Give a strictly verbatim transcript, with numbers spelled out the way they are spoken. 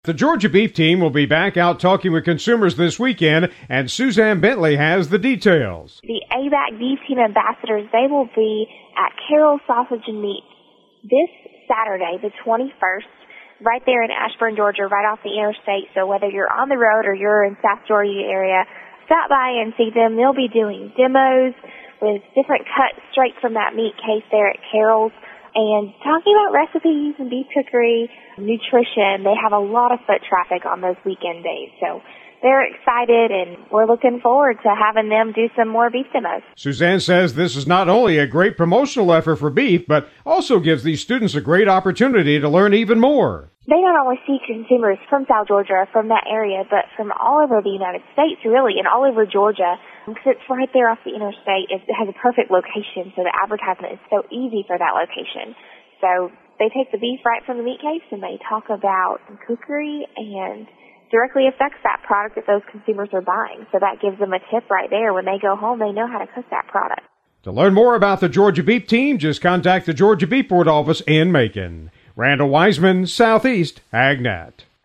The Georgia Beef team will be back out talking with consumers this weekend, and Suzanne Bentley has the details. The A B A C Beef Team ambassadors, they will be at Carroll's Sausage and Meats this Saturday, the twenty-first, right there in Ashburn, Georgia, right off the interstate. So whether you're on the road or you're in South Georgia area, stop by and see them. They'll be doing demos with different cuts straight from that meat case there at Carroll's, and talking about recipes and beef cookery, nutrition. They have a lot of foot traffic on those weekend days. So they're excited, and we're looking forward to having them do some more beef demos. Suzanne says this is not only a great promotional effort for beef, but also gives these students a great opportunity to learn even more. They not only see consumers from South Georgia, from that area, but from all over the United States, really, and all over Georgia, because it's right there off the interstate. It has a perfect location, so the advertisement is so easy for that location. So they take the beef right from the meat case, and they talk about cookery, and directly affects that product that those consumers are buying. So that gives them a tip right there. When they go home, they know how to cook that product. To learn more about the Georgia Beef team, just contact the Georgia Beef Board office in Macon. Randall Wiseman, Southeast AgNet.